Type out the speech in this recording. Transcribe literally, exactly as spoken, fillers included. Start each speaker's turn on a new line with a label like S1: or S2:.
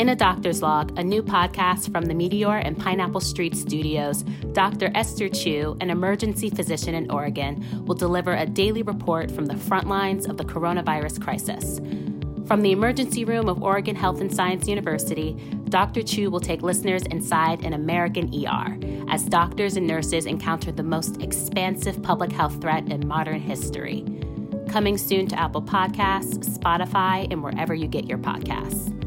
S1: In a Doctor's Log, a new podcast from the Meteor and Pineapple Street studios, Doctor Esther Chu, an emergency physician in Oregon, will deliver a daily report from the front lines of the coronavirus crisis. From the emergency room of Oregon Health and Science University, Doctor Chu will take listeners inside an American E R as doctors and nurses encounter the most expansive public health threat in modern history. Coming soon to Apple Podcasts, Spotify, and wherever you get your podcasts.